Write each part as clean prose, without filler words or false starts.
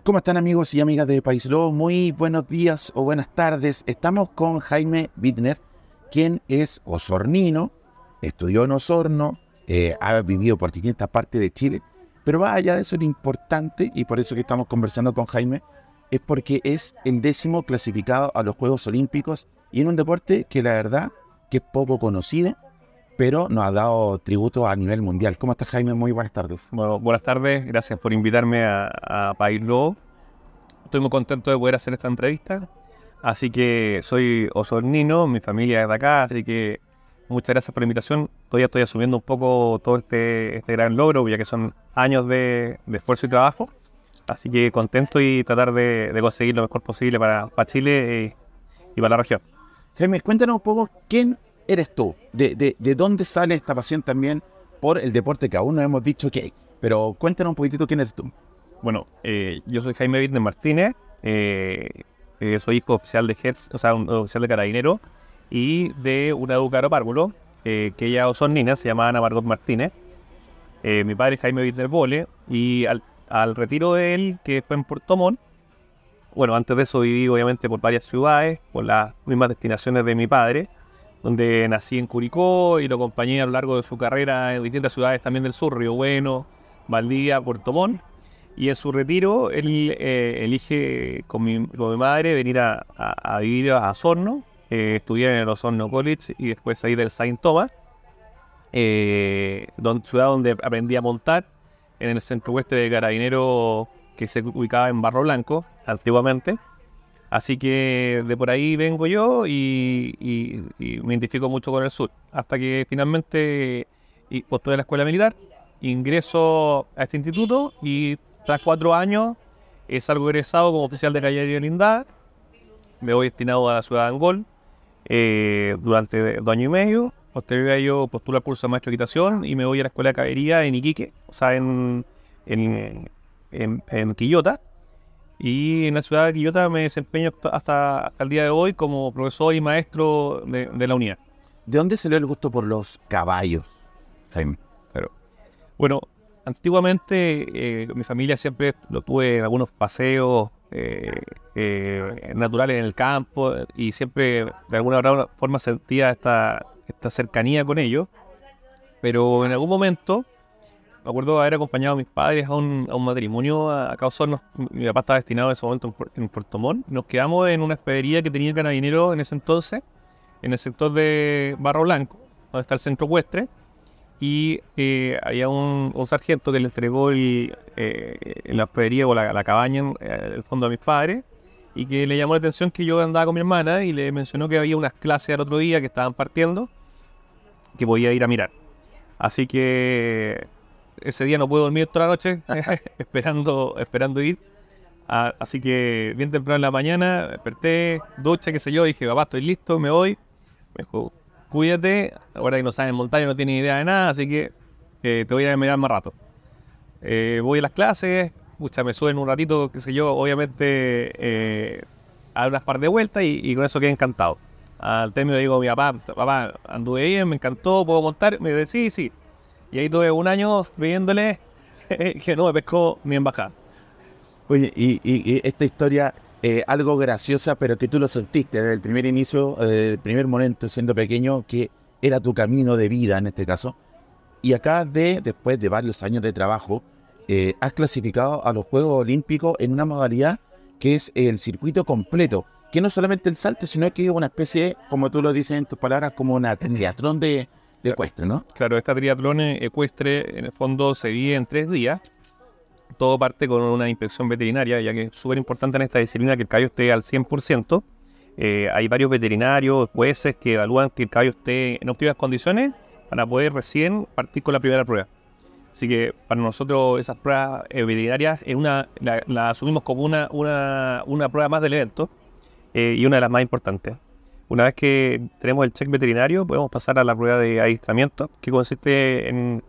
¿Cómo están amigos y amigas de País Lobo? Muy buenos días o buenas tardes. Estamos con Jaime Bittner, quien es osornino, estudió en Osorno, ha vivido por distintas partes de Chile, pero más allá de eso lo importante, y por eso que estamos conversando con Jaime, es porque es el 10º clasificado a los Juegos Olímpicos y en un deporte que la verdad que es poco conocido, pero nos ha dado tributo a nivel mundial. ¿Cómo estás, Jaime? Muy buenas tardes. Bueno, buenas tardes, gracias por invitarme a País Lobo. Estoy muy contento de poder hacer esta entrevista. Así que soy osornino, mi familia es de acá, así que muchas gracias por la invitación. Todavía estoy asumiendo un poco todo este gran logro, ya que son años de esfuerzo y trabajo. Así que contento y tratar de conseguir lo mejor posible para Chile y para la región. Jaime, cuéntanos un poco quién eres tú, de dónde sale esta pasión también por el deporte que aún no hemos dicho qué hay, pero cuéntanos un poquitito quién eres tú. Bueno, yo soy Jaime Bittner Martínez, soy hijo oficial de Hertz, o sea, un oficial de carabinero y de una educadora párvulo, que ella osornina, se llama Ana Margot Martínez. Mi padre es Jaime Bittner Bole y al retiro de él, que fue en Puerto Montt, bueno, antes de eso viví obviamente por varias ciudades, por las mismas destinaciones de mi padre, donde nací en Curicó y lo acompañé a lo largo de su carrera en distintas ciudades también del sur, Río Bueno, Valdivia, Puerto Montt. Y en su retiro, él elige con mi madre venir a vivir a Osorno, estudiar en el Osorno College y después salir del Saint Thomas, ciudad donde aprendí a montar en el centro oeste de Carabineros que se ubicaba en Barro Blanco, antiguamente. Así que de por ahí vengo yo y me identifico mucho con el sur. Hasta que finalmente postulé a la escuela militar, ingreso a este instituto y tras 4 años salgo egresado como oficial de caballería blindada. Me voy destinado a la ciudad de Angol durante 2 años y medio. Posterior a ello postulo al curso de maestro de equitación y me voy a la escuela de caballería en Iquique, o sea, en Quillota. Y en la ciudad de Quillota me desempeño hasta el día de hoy como profesor y maestro de la unidad. ¿De dónde salió el gusto por los caballos, Jaime? Pero, bueno, antiguamente mi familia siempre lo tuve en algunos paseos naturales en el campo y siempre de alguna forma sentía esta cercanía con ellos. Pero en algún momento me acuerdo haber acompañado a mis padres a un matrimonio acá a Osorno. Mi papá estaba destinado en ese momento en Puerto Montt. Nos quedamos en una hospedería que tenía el carabinero en ese entonces, en el sector de Barro Blanco, donde está el centro ecuestre. Y había un sargento que le entregó la hospedería o la cabaña en el fondo a mis padres, y que le llamó la atención que yo andaba con mi hermana y le mencionó que había unas clases al otro día que estaban partiendo, que podía ir a mirar. Así que ese día no pude dormir toda la noche esperando ir. Así que bien temprano en la mañana desperté, ducha, qué sé yo, dije, papá, estoy listo, me voy. Me dijo, cuídate, ahora que no sabes montar y no tienes idea de nada, así que te voy a ir a mirar más rato. Voy a las clases, me suben un ratito, qué sé yo, obviamente a dar unas par de vueltas y con eso quedé encantado. Al término le digo a mi papá, anduve bien, me encantó, ¿puedo montar? Me dice, sí, sí. Y ahí tuve un año viéndole que no me pescó ni en bajada. Oye, y esta historia, algo graciosa, pero que tú lo sentiste desde el primer inicio, desde el primer momento, siendo pequeño, que era tu camino de vida en este caso. Y acá, después de varios años de trabajo, has clasificado a los Juegos Olímpicos en una modalidad que es el circuito completo, que no solamente el salto, sino que es una especie, como tú lo dices en tus palabras, como una triatlón de ecuestre, ¿no? Claro, esta triatlón ecuestre en el fondo se divide en 3 días. Todo parte con una inspección veterinaria, ya que es súper importante en esta disciplina que el caballo esté al 100%. Hay varios veterinarios, jueces que evalúan que el caballo esté en óptimas condiciones para poder recién partir con la primera prueba. Así que para nosotros esas pruebas veterinarias la asumimos como una prueba más del evento, y una de las más importantes. Una vez que tenemos el check veterinario, podemos pasar a la prueba de adiestramiento, que consiste en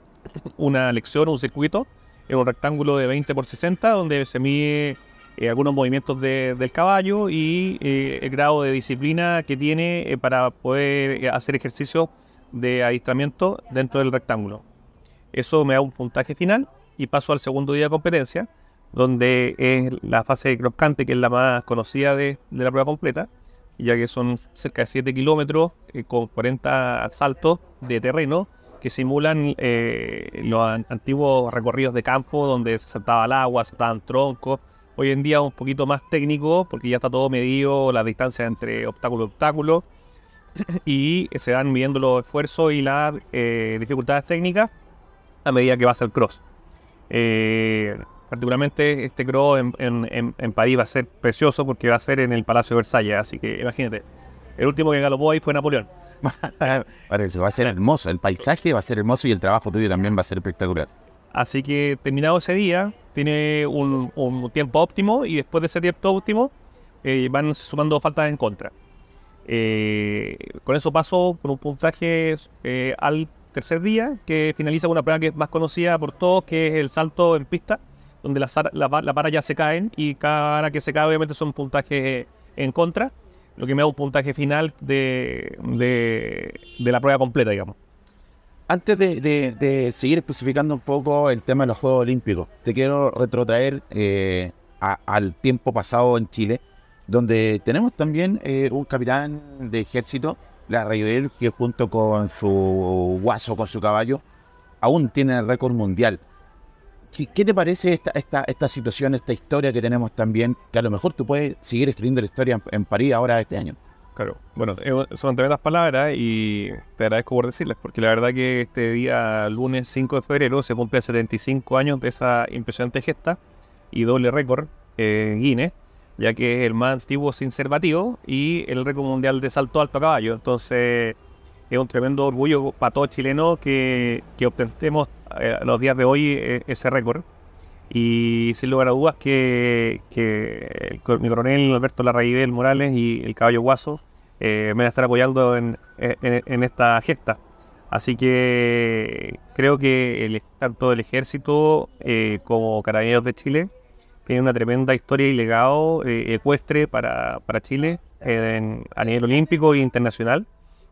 una lección, un circuito, en un rectángulo de 20 por 60, donde se mide algunos movimientos del caballo y el grado de disciplina que tiene para poder hacer ejercicio de adiestramiento dentro del rectángulo. Eso me da un puntaje final y paso al segundo día de competencia, donde es la fase de cross country, que es la más conocida de la prueba completa, ya que son cerca de 7 kilómetros con 40 saltos de terreno que simulan los antiguos recorridos de campo donde se saltaba al agua, se saltaban troncos. Hoy en día un poquito más técnico porque ya está todo medido, las distancias entre obstáculo y obstáculo, y se van midiendo los esfuerzos y las dificultades técnicas a medida que va a ser el cross. Particularmente este cross en París va a ser precioso porque va a ser en el Palacio de Versalles, así que imagínate, el último que galopó ahí fue Napoleón. Parece, va a ser hermoso, el paisaje va a ser hermoso y el trabajo tuyo también va a ser espectacular. Así que terminado ese día, tiene un tiempo óptimo y después de ese tiempo óptimo van sumando faltas en contra. Con eso paso por un puntaje al tercer día, que finaliza con una prueba que es más conocida por todos, que es el salto en pista, donde las varas ya se caen y cada vara que se cae obviamente son puntajes en contra, lo que me da un puntaje final de la prueba completa, digamos. Antes de seguir especificando un poco el tema de los Juegos Olímpicos, te quiero retrotraer al tiempo pasado en Chile, donde tenemos también un capitán de ejército, la Raibel, que junto con su guaso, con su caballo, aún tiene el récord mundial. ¿Qué te parece esta situación, esta historia que tenemos también, que a lo mejor tú puedes seguir escribiendo la historia en París ahora este año? Claro, bueno, son tremendas palabras y te agradezco por decirles, porque la verdad que este día, lunes 5 de febrero, se cumple 75 años de esa impresionante gesta y doble récord Guinness, ya que es el más antiguo sin ser batido y el récord mundial de salto alto a caballo. Entonces es un tremendo orgullo para todo chileno que obtengamos los días de hoy ese récord. Y sin lugar a dudas que mi coronel Alberto Larraível Morales y el caballo Guaso me van a estar apoyando en esta gesta. Así que creo que tanto el ejército como Carabineros de Chile tienen una tremenda historia y legado ecuestre para Chile a nivel olímpico e internacional.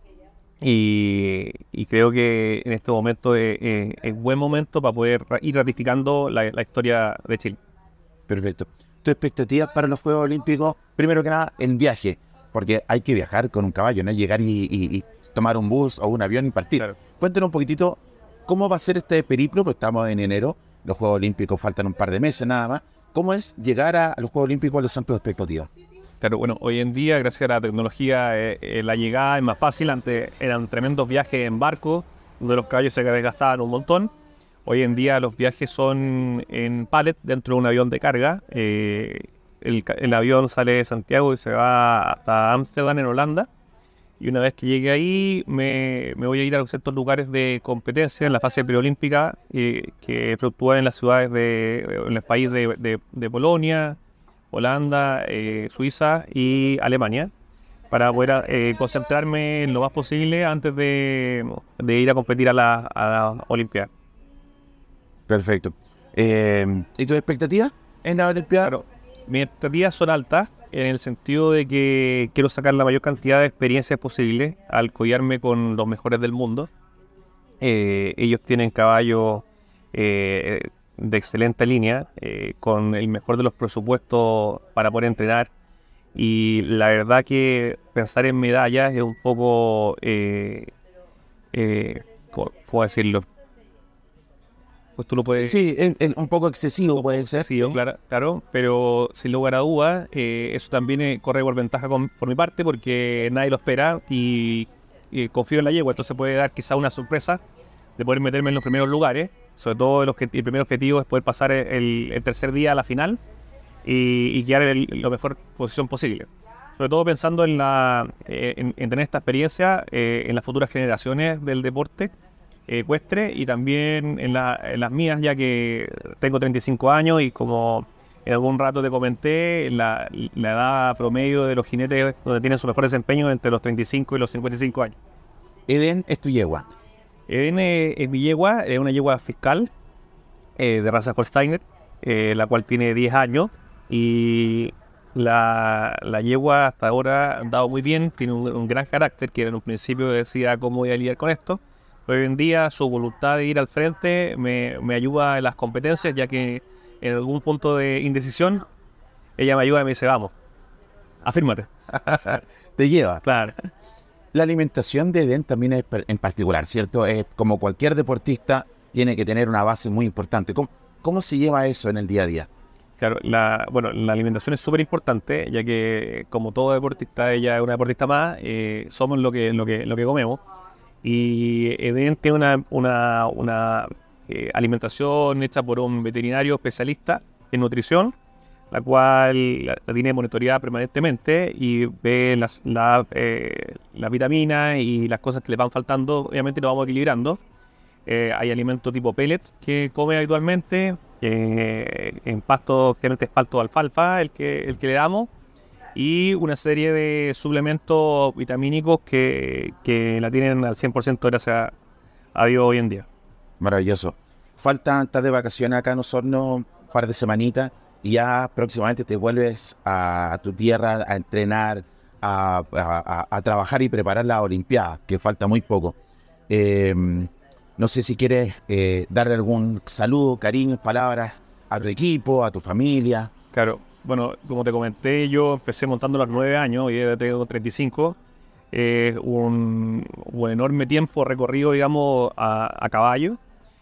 Y creo que en este momento es buen momento para poder ir ratificando la historia de Chile. Perfecto. ¿Tu expectativa para los Juegos Olímpicos? Primero que nada, el viaje, porque hay que viajar con un caballo, no es llegar y tomar un bus o un avión y partir. Claro. Cuéntanos un poquitito cómo va a ser este periplo, pues estamos en enero, los Juegos Olímpicos faltan un par de meses nada más. ¿Cómo es llegar a los Juegos Olímpicos? ¿Cuáles son tus expectativas? Claro, bueno, hoy en día, gracias a la tecnología, la llegada es más fácil. Antes eran tremendos viajes en barco, donde los caballos se desgastaban un montón. Hoy en día los viajes son en pallet dentro de un avión de carga. El avión sale de Santiago y se va hasta Ámsterdam, en Holanda. Y una vez que llegue ahí, me voy a ir a ciertos lugares de competencia en la fase preolímpica que fluctúan en las ciudades en el país de Polonia, Holanda, Suiza y Alemania, para poder concentrarme en lo más posible antes de ir a competir a la Olimpiada. Perfecto. ¿Y tus expectativas en la Olimpiada? Claro, mis expectativas son altas en el sentido de que quiero sacar la mayor cantidad de experiencias posible al codearme con los mejores del mundo. Ellos tienen caballos de excelente línea, con el mejor de los presupuestos para poder entrenar, y la verdad que pensar en medallas es un poco, ¿cómo decirlo? Pues tú lo puedes... Sí, es un poco excesivo puede ser. Sí, Sí. claro, pero sin lugar a dudas, eso también corre por ventaja por mi parte, porque nadie lo espera y confío en la yegua, entonces puede dar quizá una sorpresa de poder meterme en los primeros lugares. Sobre todo el primer objetivo es poder pasar el tercer día a la final y quedar en la mejor posición posible. Sobre todo pensando en tener esta experiencia en las futuras generaciones del deporte ecuestre y también en las mías, ya que tengo 35 años y como en algún rato te comenté, la edad promedio de los jinetes donde tienen su mejor desempeño entre los 35 y los 55 años. Eden es tu yegua. Eden es mi yegua, es una yegua fiscal de raza Holsteiner, la cual tiene 10 años y la yegua hasta ahora ha andado muy bien, tiene un gran carácter que en un principio decía cómo voy a lidiar con esto. Hoy en día su voluntad de ir al frente me ayuda en las competencias, ya que en algún punto de indecisión, ella me ayuda y me dice, vamos, afírmate. Te lleva. Claro. La alimentación de Edén también es en particular, ¿cierto? Es como cualquier deportista, tiene que tener una base muy importante. ¿Cómo se lleva eso en el día a día? Claro, la alimentación es súper importante, ya que como todo deportista, ella es una deportista más, somos lo que comemos. Y Edén tiene una alimentación hecha por un veterinario especialista en nutrición, la cual la tiene monitoreada permanentemente y ve las vitaminas y las cosas que le van faltando. Obviamente lo vamos equilibrando. Hay alimentos tipo pellet que come habitualmente, en pasto, generalmente es pasto de alfalfa el que le damos, y una serie de suplementos vitamínicos que la tienen al 100% gracias a Dios hoy en día. Maravilloso. Faltan, estás de vacaciones acá en Osorno, un par de semanitas, y ya próximamente te vuelves a tu tierra a entrenar, a trabajar y preparar la Olimpiada, que falta muy poco. No sé si quieres darle algún saludo, cariño, palabras a tu equipo, a tu familia. Claro, bueno, como te comenté, yo empecé montando a los 9 años y ya tengo 35. Un enorme tiempo recorrido, digamos, a caballo.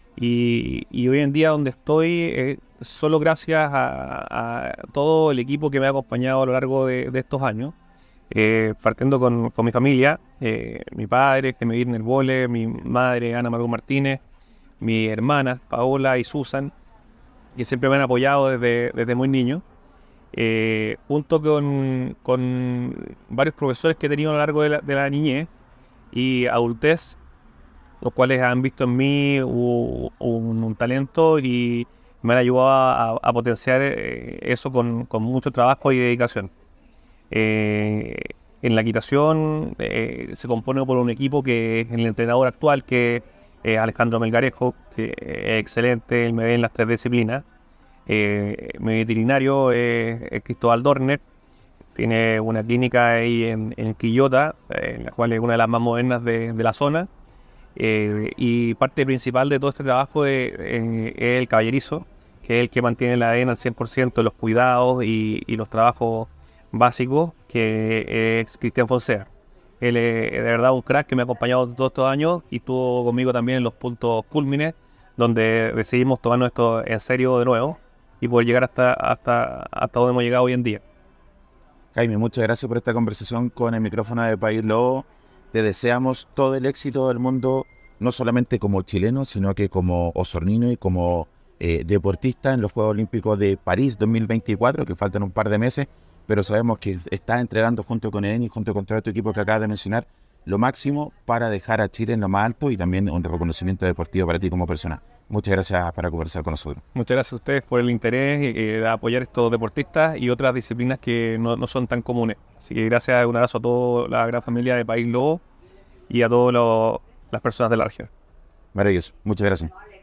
Y hoy en día donde estoy, solo gracias a todo el equipo que me ha acompañado a lo largo de estos años. Partiendo con mi familia, mi padre, que me viene el vole, mi madre, Ana Margot Martínez, mi hermana, Paola y Susan, que siempre me han apoyado desde muy niño, junto con varios profesores que he tenido a lo largo de la niñez y adultez, los cuales han visto en mí un talento y me han ayudado a potenciar eso con mucho trabajo y dedicación. En la equitación se compone por un equipo que es el entrenador actual, que es Alejandro Melgarejo, que es excelente, él me ve en las 3 disciplinas. Mi veterinario es Cristóbal Dorner, tiene una clínica ahí en Quillota, en la cual es una de las más modernas de la zona. Y parte principal de todo este trabajo es el caballerizo, que es el que mantiene la ADN al 100%, los cuidados y los trabajos básicos, que es Cristian Fonseca. Él es de verdad un crack que me ha acompañado todos estos años y estuvo conmigo también en los puntos cúlmines, donde decidimos tomarnos esto en serio de nuevo y poder llegar hasta donde hemos llegado hoy en día. Jaime, muchas gracias por esta conversación con el micrófono de País Lobo. Te deseamos todo el éxito del mundo, no solamente como chileno, sino que como osornino y como deportista en los Juegos Olímpicos de París 2024, que faltan un par de meses, pero sabemos que estás entregando junto con Edén y junto con todo tu equipo que acabas de mencionar lo máximo para dejar a Chile en lo más alto y también un reconocimiento deportivo para ti como persona. Muchas gracias por conversar con nosotros. Muchas gracias a ustedes por el interés de apoyar a estos deportistas y otras disciplinas que no son tan comunes. Así que gracias, un abrazo a toda la gran familia de País Lobo y a todas las personas de la región. Maravilloso. Muchas gracias.